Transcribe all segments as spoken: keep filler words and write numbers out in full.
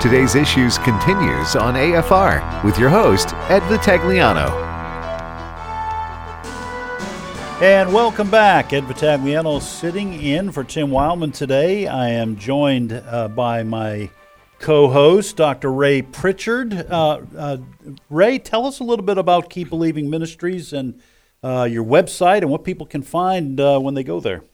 Today's Issues continues on A F R with your host, Ed Vitagliano. And welcome back. Ed Vitagliano sitting in for Tim Wildman today. I am joined uh, by my co-host, Doctor Ray Pritchard. Uh, uh, Ray, tell us a little bit about Keep Believing Ministries and uh, your website and what people can find uh, when they go there.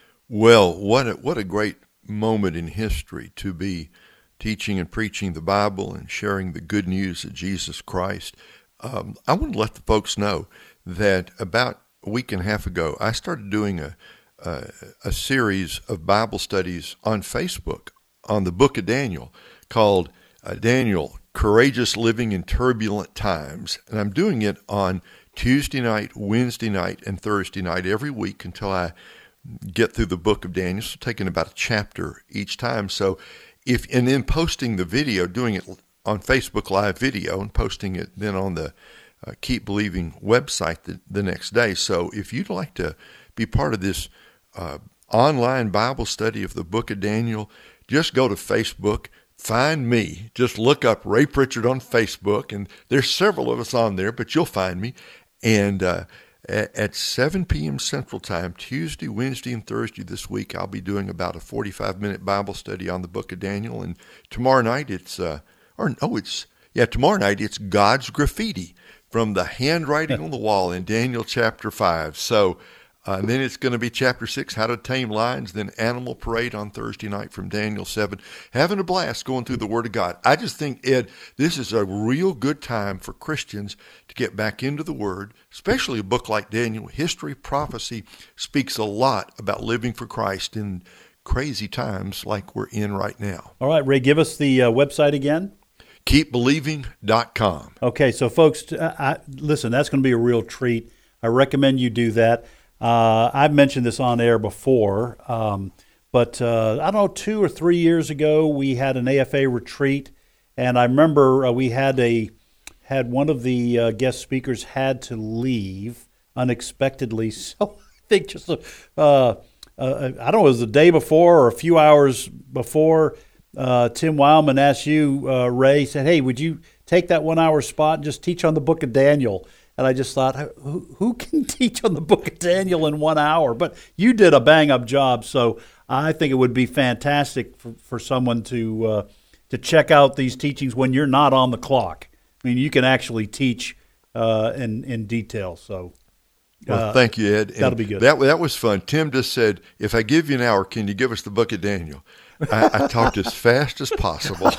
Well, what a, what a great moment in history to be teaching and preaching the Bible and sharing the good news of Jesus Christ. Um, I want to let the folks know that about a week and a half ago, I started doing a, a, a series of Bible studies on Facebook on the book of Daniel called uh, Daniel, Courageous Living in Turbulent Times. And I'm doing it on Tuesday night, Wednesday night, and Thursday night every week until I get through the book of Daniel. So taking about a chapter each time. So if and then posting the video, doing it on Facebook Live video and posting it then on the uh, Keep Believing website the, the next day. So if you'd like to be part of this uh, online Bible study of the book of Daniel, just go to Facebook, find me, just look up Ray Pritchard on Facebook, and there's several of us on there, but you'll find me. And uh, at seven p.m. Central Time, Tuesday, Wednesday, and Thursday this week, I'll be doing about a forty-five minute Bible study on the book of Daniel. And tomorrow night, it's, uh, or no, it's, yeah, tomorrow night, it's God's Graffiti from the handwriting on the wall in Daniel chapter five. So, uh, and then it's going to be chapter six, How to Tame Lions, then Animal Parade on Thursday night from Daniel seven. Having a blast going through the Word of God. I just think, Ed, this is a real good time for Christians to get back into the Word, especially a book like Daniel. History, prophecy speaks a lot about living for Christ in crazy times like we're in right now. All right, Ray, give us the uh, website again. keep believing dot com. Okay, so folks, uh, I, listen, that's going to be a real treat. I recommend you do that. Uh, I've mentioned this on air before, um, but uh, I don't know, two or three years ago, we had an A F A retreat, and I remember uh, we had a had one of the uh, guest speakers had to leave unexpectedly. So I think just a, uh, uh, I don't know, it was the day before or a few hours before. Uh, Tim Wildman asked you, uh, Ray, said, "Hey, would you take that one-hour spot and just teach on the book of Daniel?" And I just thought, who, who can teach on the book of Daniel in one hour? But you did a bang-up job, so I think it would be fantastic for, for someone to uh, to check out these teachings when you're not on the clock. I mean, you can actually teach uh, in in detail. So, uh, well, thank you, Ed. That'll and be good. That that was fun. Tim just said, "If I give you an hour, can you give us the book of Daniel?" I, I talked as fast as possible.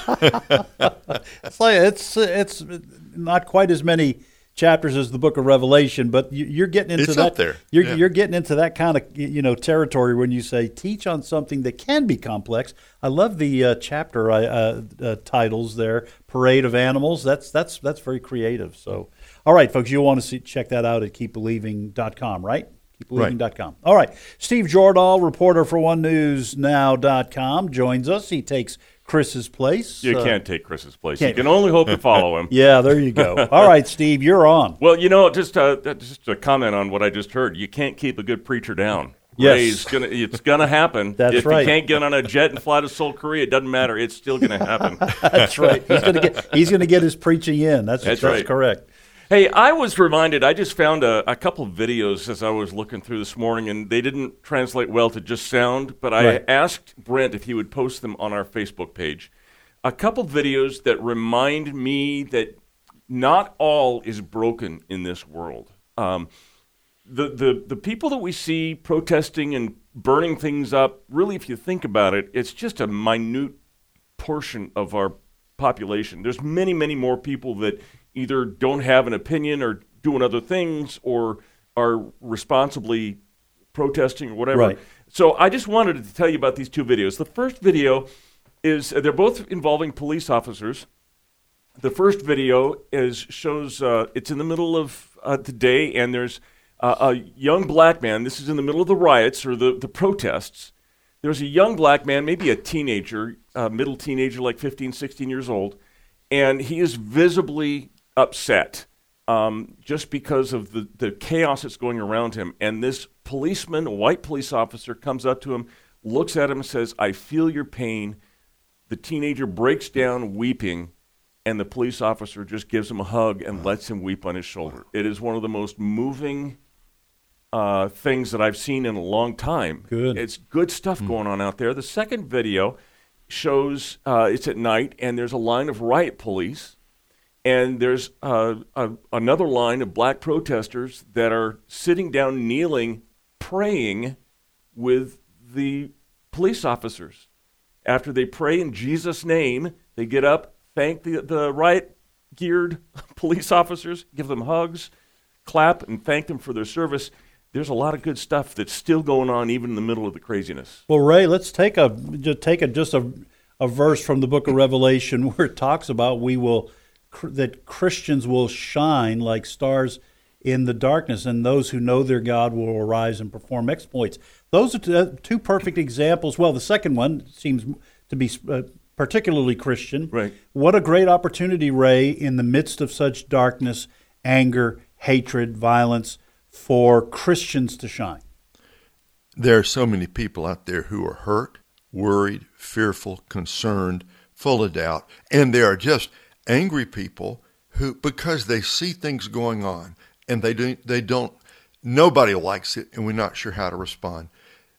It's like it's it's not quite as many chapters as the book of Revelation, but you're getting into it's that. Up there. You're yeah. you're getting into that kind of you know territory when you say teach on something that can be complex. I love the uh, chapter uh, uh, titles there. Parade of Animals. That's that's that's very creative. So, all right, folks, you'll want to see, check that out at keep believing dot com, right? keep believing dot com. All right. Steve Jordahl, reporter for one news now dot com, joins us. He takes Chris's place. You uh, can't take Chris's place. can't. You can only hope to follow him. Yeah, there you go. All right, Steve, you're on. Well, you know, just uh, just a comment on what I just heard. You can't keep a good preacher down. Yes. Ray's gonna, it's going to happen. That's if right. If you can't get on a jet and fly to Seoul, Korea, it doesn't matter. It's still going to happen. That's right. He's going to get he's going to get his preaching in. That's That's that's right. correct. Hey, I was reminded, I just found a, a couple of videos as I was looking through this morning, and they didn't translate well to just sound, but I Right. asked Brent if he would post them on our Facebook page. A couple videos that remind me that not all is broken in this world. Um, the, the, the people that we see protesting and burning things up, really, if you think about it, it's just a minute portion of our population. There's many, many more people that either don't have an opinion or doing other things or are responsibly protesting or whatever. Right. So I just wanted to tell you about these two videos. The first video is, they're both involving police officers. The first video is shows, uh, it's in the middle of uh, the day, and there's uh, a young black man. This is in the middle of the riots or the, the protests. There's a young black man, maybe a teenager, uh, middle teenager, like fifteen, sixteen years old, and he is visibly upset um, just because of the, the chaos that's going around him. And this policeman, a white police officer, comes up to him, looks at him and says, "I feel your pain. the teenager breaks down weeping, and the police officer just gives him a hug and lets him weep on his shoulder. It is one of the most moving uh, things that I've seen in a long time. Good. It's good stuff going on out there. The second video shows uh, it's at night, and there's a line of riot police, and there's uh, a, another line of black protesters that are sitting down, kneeling, praying with the police officers. After they pray in Jesus' name, they get up, thank the, the riot-geared police officers, give them hugs, clap, and thank them for their service. There's a lot of good stuff that's still going on even in the middle of the craziness. Well, Ray, let's take a just take a just a, a verse from the book of Revelation where it talks about we will that Christians will shine like stars in the darkness, and those who know their God will arise and perform exploits. Those are two, two perfect examples. Well, the second one seems to be uh, particularly Christian. Right. What a great opportunity, Ray, in the midst of such darkness, anger, hatred, violence, for Christians to shine. There are so many people out there who are hurt, worried, fearful, concerned, full of doubt, and there are just angry people who, because they see things going on, and they do, they don't, nobody likes it, and we're not sure how to respond.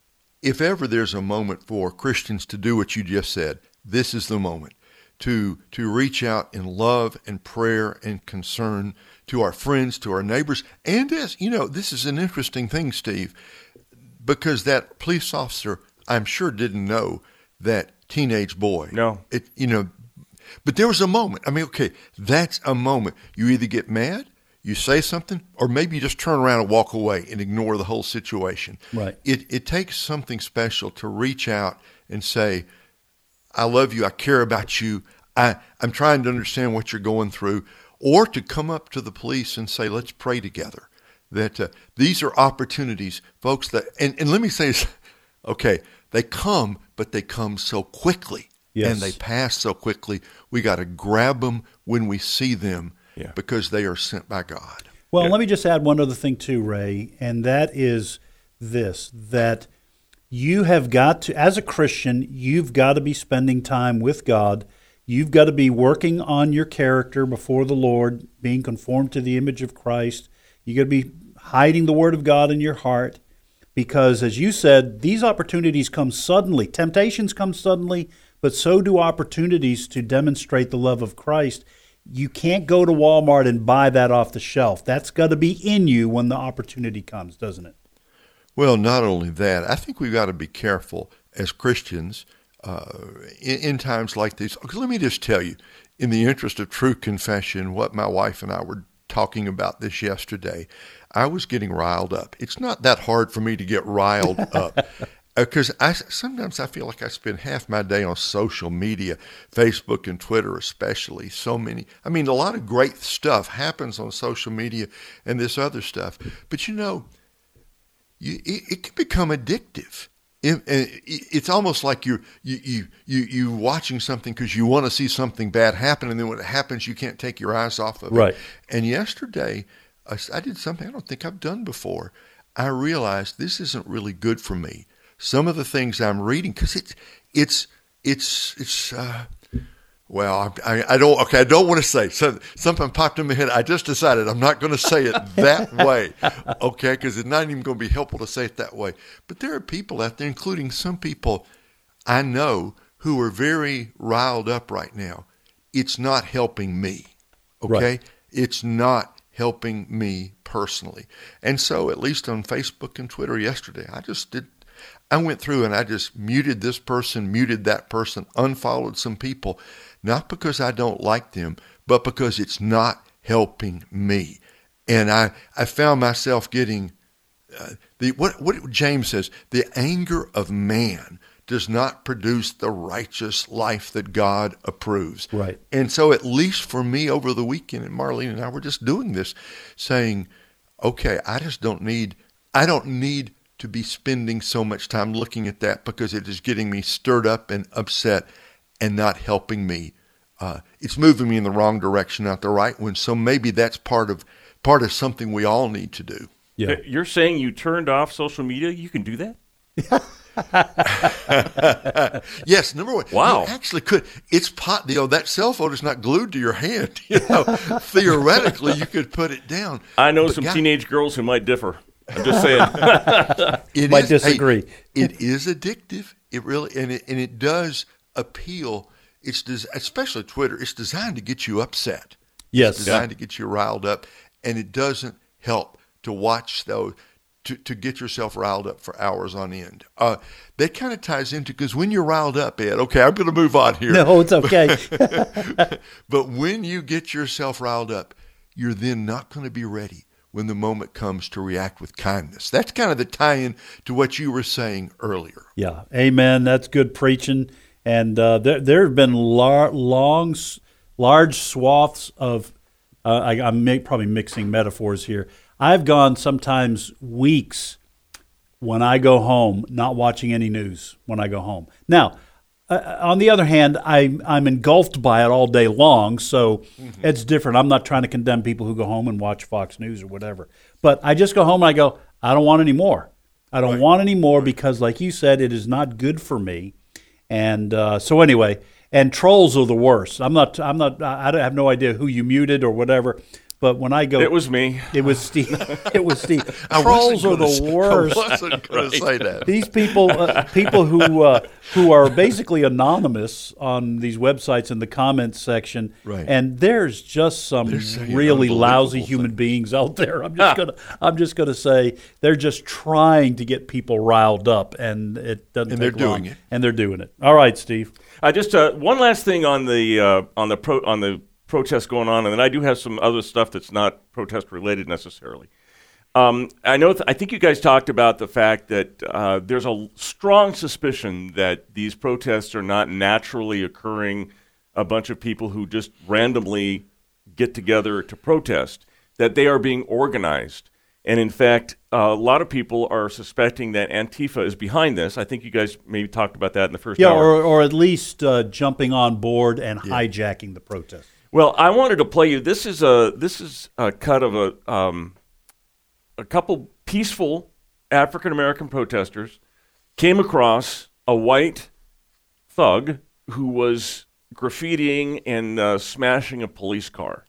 If ever there's a moment for Christians to do what you just said, this is the moment to to reach out in love and prayer and concern to our friends, to our neighbors. And as you know, this is an interesting thing, Steve, because that police officer, I'm sure, didn't know that teenage boy. No. It, you know, but there was a moment. I mean, okay, that's a moment. You either get mad, you say something, or maybe you just turn around and walk away and ignore the whole situation. Right. It it takes something special to reach out and say, I love you, I care about you, I, I'm trying to understand what you're going through, or to come up to the police and say, let's pray together. That uh, these are opportunities, folks, that, and, and let me say this, okay, they come, but they come so quickly, yes. and they pass so quickly. We got to grab them when we see them, yeah. because they are sent by God. Well, Yeah. let me just add one other thing too, Ray, and that is this, that you have got to, as a Christian, you've got to be spending time with God. You've got to be working on your character before the Lord, being conformed to the image of Christ. You've got to be hiding the Word of God in your heart because, as you said, these opportunities come suddenly. Temptations come suddenly, but so do opportunities to demonstrate the love of Christ. You can't go to Walmart and buy that off the shelf. That's got to be in you when the opportunity comes, doesn't it? Well, not only that, I think we've got to be careful as Christians uh, in, in times like these. Because let me just tell you, in the interest of true confession, what my wife and I were talking about this yesterday, I was getting riled up. It's not that hard for me to get riled up. Because I, sometimes I feel like I spend half my day on social media, Facebook and Twitter especially, so many. I mean, a lot of great stuff happens on social media and this other stuff. But, you know, you, it, it can become addictive. It, it, it's almost like you're you, you, you, you watching something because you want to see something bad happen, and then when it happens, you can't take your eyes off of it. Right. And yesterday, I, I did something I don't think I've done before. I realized this isn't really good for me. Some of the things I'm reading, because it's it's it's it's uh, well, I, I don't okay. I don't want to say so, something popped in my head. I just decided I'm not going to say it that way, okay? Because it's not even going to be helpful to say it that way. But there are people out there, including some people I know, who are very riled up right now. It's not helping me, okay? Right. It's not helping me personally, and so at least on Facebook and Twitter yesterday, I just did. I went through and I just muted this person, muted that person, unfollowed some people, not because I don't like them, but because it's not helping me. And I, I found myself getting, uh, the what, what James says, the anger of man does not produce the righteous life that God approves. Right. And so at least for me over the weekend, and Marlene and I were just doing this, saying, okay, I just don't need, I don't need to be spending so much time looking at that because it is getting me stirred up and upset and not helping me. Uh, it's moving me in the wrong direction, not the right one. So maybe that's part of part of something we all need to do. Yeah. You're saying you turned off social media? You can do that? Yes, number one. Wow. You actually could. It's pot. You know, that cell phone is not glued to your hand. You know, theoretically, you could put it down. I know But some God, teenage girls who might differ. I'm just saying. it Might is- hey, disagree. it is addictive. It really and it and it does appeal. It's des- especially Twitter. It's designed to get you upset. Yes. It's designed to get you riled up, and it doesn't help to watch those. To, to get yourself riled up for hours on end. Uh, that kind of ties into, because when you're riled up, Ed, okay, I'm going to move on here. No, it's okay. But when you get yourself riled up, you're then not going to be ready when the moment comes to react with kindness. That's kind of the tie-in to what you were saying earlier. Yeah, amen. That's good preaching. And uh, there there have been lar- long, s- large swaths of, uh, I, I'm mi- probably mixing metaphors here. I've gone sometimes weeks when I go home not watching any news when I go home. Now, uh, on the other hand, I, I'm engulfed by it all day long, so mm-hmm. it's different. I'm not trying to condemn people who go home and watch Fox News or whatever. But I just go home and I go, I don't want any more. I don't Right. want any more because, like you said, it is not good for me. And uh, so anyway, and trolls are the worst. I'm not. I'm not. I have no idea who you muted or whatever. But when I go, It was me. It was Steve. It was Steve. I Trolls are wasn't gonna the say- worst. I wasn't going to say that. These people, uh, people who uh, who are basically anonymous on these websites in the comments section, Right. and there's just some They're saying really lousy unbelievable human things. beings out there. I'm just gonna, I'm just gonna say they're just trying to get people riled up, and it doesn't. And take they're long. doing it. and they're doing it. All right, Steve. I just uh, one last thing on the uh, on the pro on the protest going on, and then I do have some other stuff that's not protest related necessarily. Um, I know. Th- I think you guys talked about the fact that uh, there's a l- strong suspicion that these protests are not naturally occurring. A bunch of people who just randomly get together to protest, that they are being organized. And in fact, uh, a lot of people are suspecting that Antifa is behind this. I think you guys maybe talked about that in the first Yeah, hour. or or at least uh, jumping on board and hijacking the protest. Well, I wanted to play you. This is a this is a cut of a um, a couple peaceful African American protesters came across a white thug who was graffitiing and uh, smashing a police car.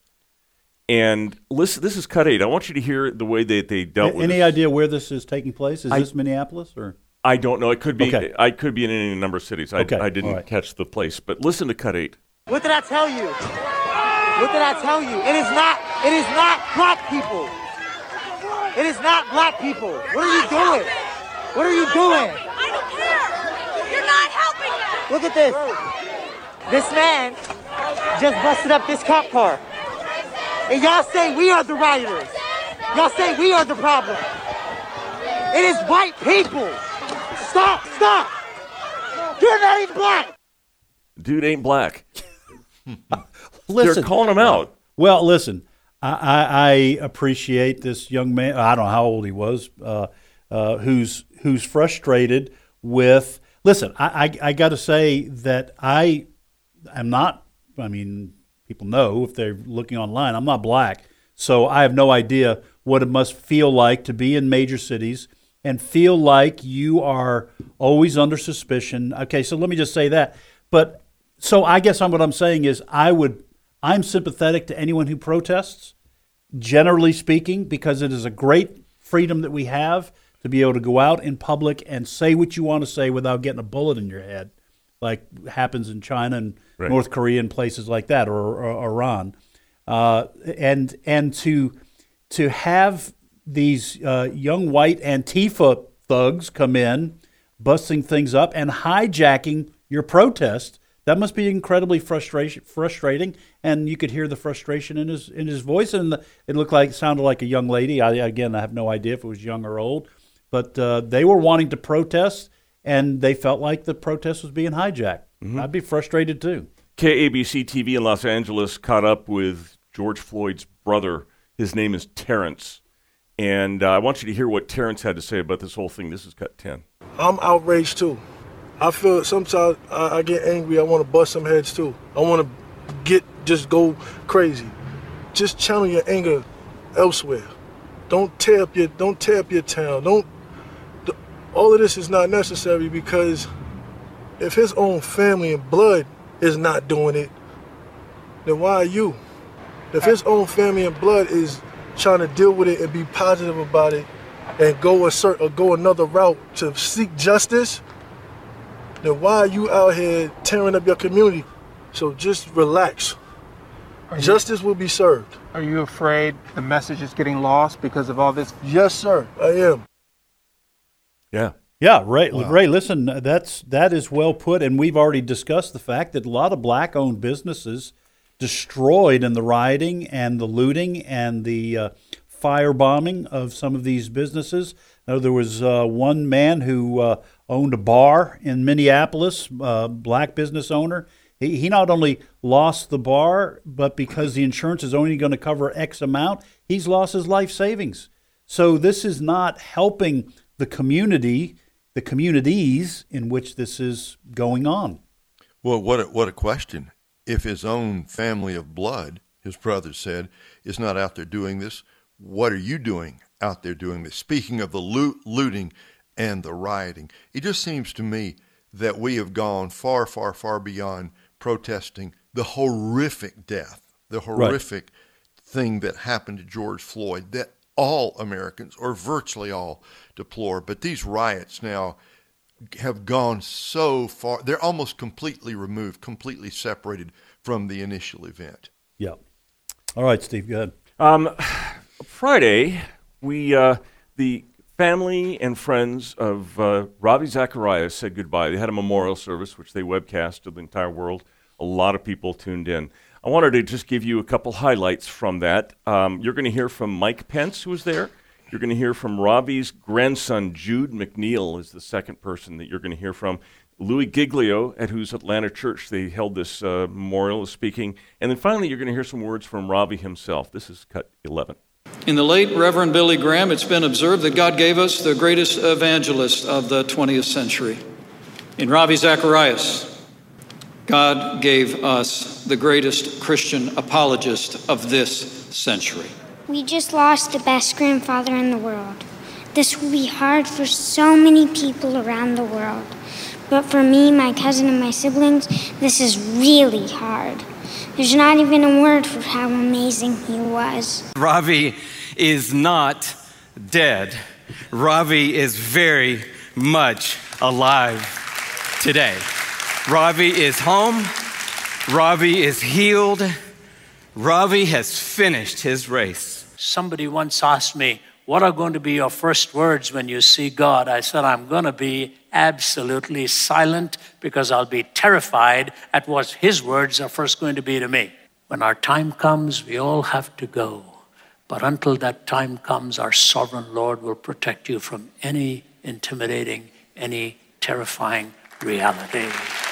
And listen, this is cut eight. I want you to hear the way they, they dealt A- with Any it. idea where this is taking place? Is I- this Minneapolis or? I don't know. It could be. Okay. I could be in any number of cities. I, Okay, I didn't all right. catch the place. But listen to cut eight. What did I tell you? What did I tell you? It is not, it is not black people. It is not black people. What are you doing? What are you doing? I don't care. You're not helping them. Look at this. This man just busted up this cop car. And y'all say we are the rioters. Y'all say we are the problem. It is white people. Stop, stop. You're not even black. Dude ain't black. Listen, They're calling him out. Well, listen, I, I, I appreciate this young man. I don't know how old he was, uh, uh, who's who's frustrated with. Listen, I, I, I got to say that I am not. I mean, people know if they're looking online. I'm not black, so I have no idea what it must feel like to be in major cities and feel like you are always under suspicion. Okay, so let me just say that. But so I guess I'm, what I'm saying is I would. I'm sympathetic to anyone who protests, generally speaking, because it is a great freedom that we have to be able to go out in public and say what you want to say without getting a bullet in your head, like happens in China and Right. North Korea and places like that, or, or Iran. Uh, and and to to have these uh, young white Antifa thugs come in, busting things up and hijacking your protest. That must be incredibly frustration, frustrating, and you could hear the frustration in his in his voice, and the, it looked like sounded like a young lady. I, again, I have no idea if it was young or old, but uh, they were wanting to protest, and they felt like the protest was being hijacked. Mm-hmm. I'd be frustrated too. K A B C T V in Los Angeles caught up with George Floyd's brother. His name is Terrence, and uh, I want you to hear what Terrence had to say about this whole thing. This is cut ten. I'm outraged too. I feel sometimes I, I get angry. I want to bust some heads too. I want to get just go crazy. Just channel your anger elsewhere. Don't tear up your don't tear up your town. Don't all of this is not necessary, because if his own family and blood is not doing it, then why are you? If his own family and blood is trying to deal with it and be positive about it and go a certain, or go another route to seek justice, then why are you out here tearing up your community? So just relax. Are you, Justice will be served. Are you afraid the message is getting lost because of all this? Yes, sir, I am. Yeah. Yeah, Ray. Wow. Ray, listen, that's that is well put, and we've already discussed the fact that a lot of black-owned businesses destroyed in the rioting and the looting and the uh, firebombing of some of these businesses. Now, there was uh, one man who uh, owned a bar in Minneapolis, uh, black business owner. He, he not only lost the bar, but because the insurance is only going to cover X amount, he's lost his life savings. So this is not helping the community, the communities in which this is going on. Well, what a, what a question. If his own family of blood, his brother said, is not out there doing this, what are you doing out there doing this? Speaking of the loot, looting and the rioting, it just seems to me that we have gone far, far, far beyond protesting the horrific death, the horrific right. thing that happened to George Floyd, that all Americans, or virtually all, deplore. But these riots now have gone so far, they're almost completely removed, completely separated from the initial event. Yeah. All right, Steve, go ahead. Um, Friday, we uh, the family and friends of uh, Ravi Zacharias said goodbye. They had a memorial service, which they webcast to the entire world. A lot of people tuned in. I wanted to just give you a couple highlights from that. Um, you're going to hear from Mike Pence, who was there. You're going to hear from Ravi's grandson, Jude McNeil, is the second person that you're going to hear from. Louis Giglio, at whose Atlanta church they held this uh, memorial, is speaking. And then finally, you're going to hear some words from Ravi himself. This is cut eleven. In the late Reverend Billy Graham, it's been observed that God gave us the greatest evangelist of the twentieth century. In Ravi Zacharias, God gave us the greatest Christian apologist of this century. We just lost the best grandfather in the world. This will be hard for so many people around the world. But for me, my cousin, and my siblings, this is really hard. There's not even a word for how amazing he was. Ravi is not dead. Ravi is very much alive today. Ravi is home. Ravi is healed. Ravi has finished his race. Somebody once asked me, what are going to be your first words when you see God? I said, I'm going to be absolutely silent because I'll be terrified at what his words are first going to be to me. When our time comes, we all have to go. But until that time comes, our sovereign Lord will protect you from any intimidating, any terrifying reality.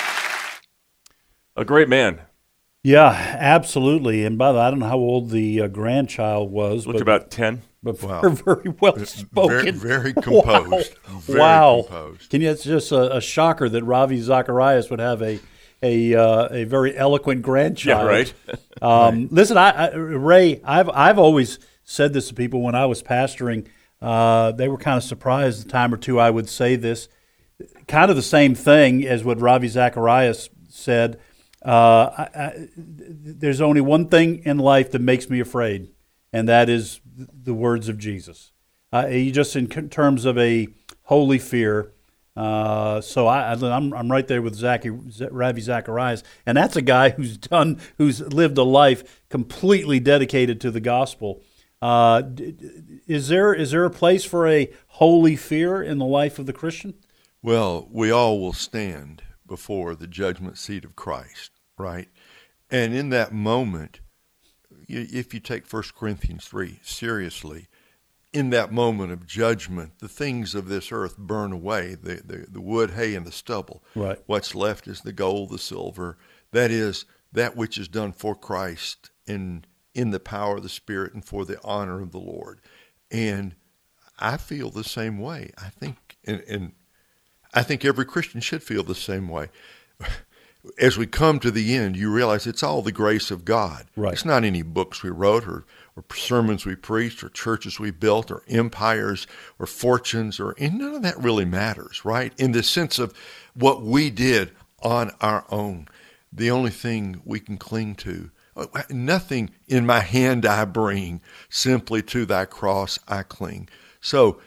A great man. Yeah, absolutely. And by the way, I don't know how old the uh, grandchild was. Looked but, about ten. But wow. very, very well spoken. Very, very composed. Wow. Very wow. composed. Can you, it's just a, a shocker that Ravi Zacharias would have a a uh, a very eloquent grandchild. Yeah, right. um, right. Listen, I, I, Ray, I've I've always said this to people when I was pastoring. Uh, they were kind of surprised the time or two I would say this. Kind of the same thing as what Ravi Zacharias said. Uh, I, I, there's only one thing in life that makes me afraid, and that is the words of Jesus. Uh, he just in terms of a holy fear. Uh, so I, I'm I'm right there with Zachy, Ravi Zacharias, and that's a guy who's done who's lived a life completely dedicated to the gospel. Uh, is there is there a place for a holy fear in the life of the Christian? Well, we all will stand before the judgment seat of Christ, right? And in that moment, if you take First Corinthians three seriously, in that moment of judgment, the things of this earth burn away, the, the, the wood, hay, and the stubble. Right. What's left is the gold, the silver. That is that which is done for Christ in, in the power of the Spirit and for the honor of the Lord. And I feel the same way. I think, and, and I think every Christian should feel the same way. as we come to the end, you realize it's all the grace of God. Right. It's not any books we wrote or, or sermons we preached or churches we built or empires or fortunes, or and none of that really matters, right? In the sense of what we did on our own. The only thing we can cling to, nothing in my hand I bring, simply to thy cross I cling. So,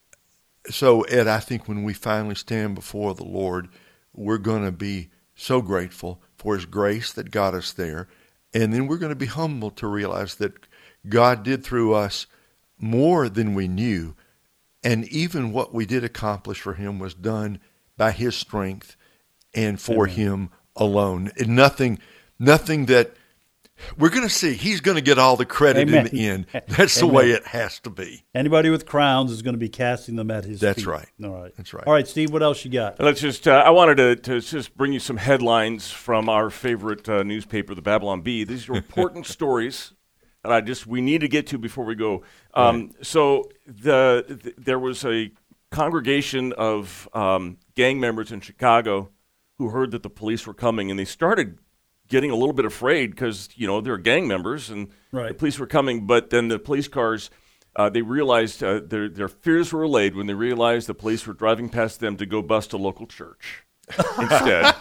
so Ed, I think when we finally stand before the Lord, we're going to be so grateful for his grace that got us there. And then we're going to be humble to realize that God did through us more than we knew. And even what we did accomplish for him was done by his strength and for Amen. Him alone. And nothing, nothing that we're going to see. He's going to get all the credit Amen. In the end. That's the Amen. way it has to be. Anybody with crowns is going to be casting them at his That's feet. right. All right. That's right. All right, Steve, what else you got? Let's just, uh, I wanted to, to just bring you some headlines from our favorite uh, newspaper, the Babylon Bee. These are important stories that I just, we need to get to before we go. Um, Right. So the, th- there was a congregation of um, gang members in Chicago who heard that the police were coming, and they started getting a little bit afraid because, you know, they're gang members and Right. the police were coming. But then the police cars, uh, they realized uh, their, their fears were allayed when they realized the police were driving past them to go bust a local church instead.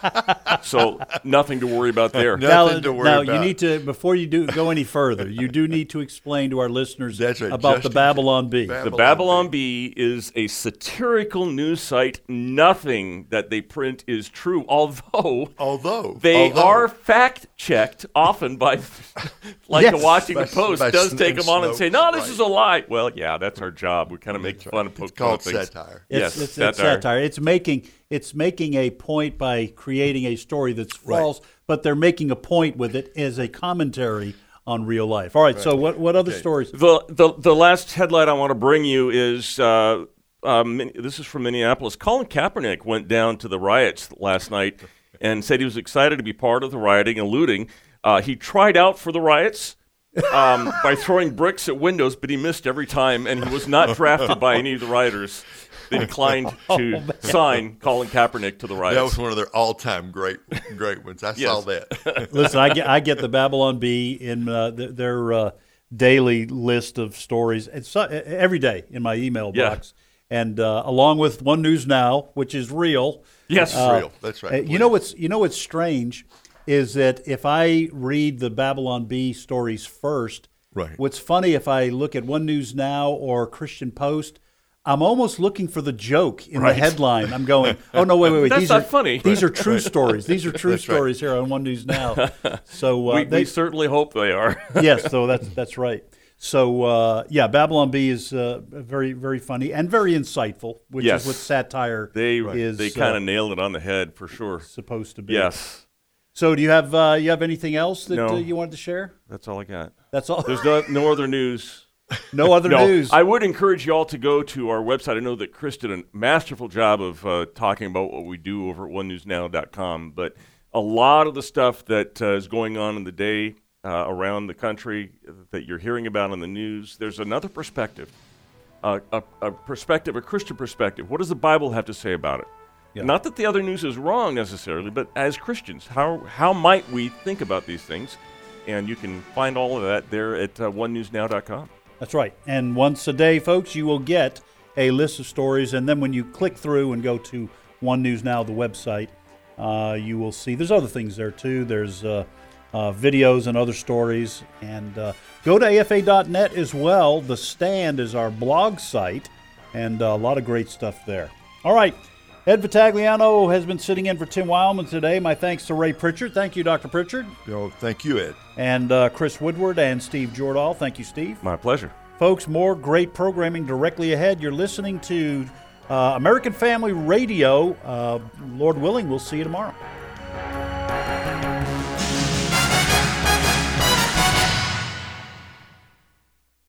So nothing to worry about there. Nothing now, to worry now about. you need to, before you do go any further, you do need to explain to our listeners That's right. about Just the Babylon Bee. Bab- The Babylon Babylon Bee is a satirical news site. Nothing that they print is true, although Although they although, are fact-checked often by, like Yes. the Washington By- Post by does Sn- take them on and Snopes, say, no, this right. is a lie. Well, yeah, that's our job. We kind of make That's fun right. of poke It's called things. satire. It's, Yes, it's, it's satire. satire. It's making it's making a point by creating a story that's Right. false, but they're making a point with it as a commentary on real life. All right. So what what other Okay. stories? The, the the last headline I want to bring you is uh, um, this is from Minneapolis. Colin Kaepernick went down to the riots last night and said he was excited to be part of the rioting and looting. Uh, he tried out for the riots um, by throwing bricks at windows, but he missed every time, and he was not drafted by any of the rioters. They declined to sign Colin Kaepernick to the riots. That was one of their all-time great, great ones. I saw Yes. that. Listen, I get I get the Babylon Bee in uh, th- their uh, daily list of stories. It's uh, every day in my email Yeah. box, and uh, along with One News Now, which is real. Yes. Uh, Real. That's right. uh, you know what's you know what's strange is that if I read the Babylon Bee stories first, Right. what's funny if I look at One News Now or Christian Post, I'm almost looking for the joke in Right. the headline. I'm going, oh no, wait, wait, wait. That's These not are funny. These are true stories. These are true That's right. stories here on One News Now. So uh, we, they, we certainly hope they are. yes, so that's that's right. So uh, yeah, Babylon Bee is uh, very very funny and very insightful, which Yes. is what satire They is they kind uh, of nailed it on the head for sure. supposed to be. Yes, So do you have uh, you have anything else that No. uh, you wanted to share? that's all I got. That's all. There's no no other news. no other No, news. I would encourage you all to go to our website. I know that Chris did a masterful job of uh, talking about what we do over at one news now dot com, but a lot of the stuff that uh, is going on in the day uh, around the country that you're hearing about on the news, there's another perspective, uh, a, a perspective, a Christian perspective. What does the Bible have to say about it? Yeah. Not that the other news is wrong necessarily, but as Christians, how how might we think about these things? And you can find all of that there at uh, one news now dot com. That's right. And once a day, folks, you will get a list of stories. And then when you click through and go to One News Now, the website, uh, you will see there's other things there too. There's uh, uh, videos and other stories. And uh, go to A F A dot net as well. The Stand is our blog site, and uh, a lot of great stuff there. All right. Ed Vitagliano has been sitting in for Tim Wildman today. My thanks to Ray Pritchard. Thank you, Doctor Pritchard. Oh, thank you, Ed. And uh, Chris Woodward and Steve Jordahl. Thank you, Steve. My pleasure. Folks, more great programming directly ahead. You're listening to uh, American Family Radio. Uh, Lord willing, we'll see you tomorrow.